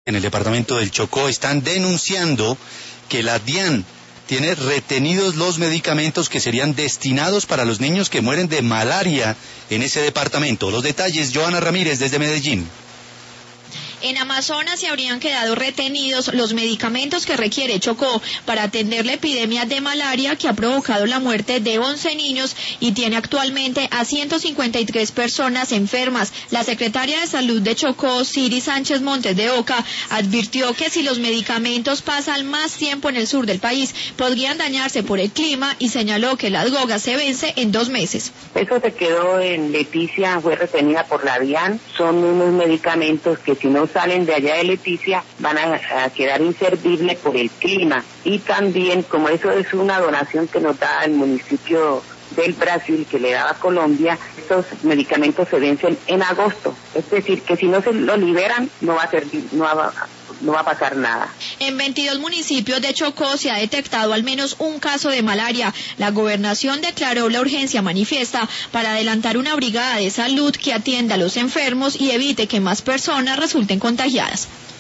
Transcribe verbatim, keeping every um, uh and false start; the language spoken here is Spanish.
En el departamento del Chocó están denunciando que la DIAN tiene retenidos los medicamentos que serían destinados para los niños que mueren de malaria en ese departamento. Los detalles, Joana Ramírez, desde Medellín. En Amazonas se habrían quedado retenidos los medicamentos que requiere Chocó para atender la epidemia de malaria que ha provocado la muerte de once niños y tiene actualmente a ciento cincuenta y tres personas enfermas. La secretaria de Salud de Chocó, Siri Sánchez Montes de Oca, advirtió que si los medicamentos pasan más tiempo en el sur del país, podrían dañarse por el clima y señaló que la DGOGA se vence en dos meses. Eso se quedó en Leticia, fue retenida por la DIAN. Son unos medicamentos que si no salen de allá de Leticia van a, a quedar inservibles por el clima, y también como eso es una donación que nos da el municipio del Brasil que le daba a Colombia, estos medicamentos se vencen en agosto, es decir que si no se lo liberan no va a servir, no va, no va a pasar nada. En veintidós municipios de Chocó se ha detectado al menos un caso de malaria. La gobernación declaró la urgencia manifiesta para adelantar una brigada de salud que atienda a los enfermos y evite que más personas resulten contagiadas.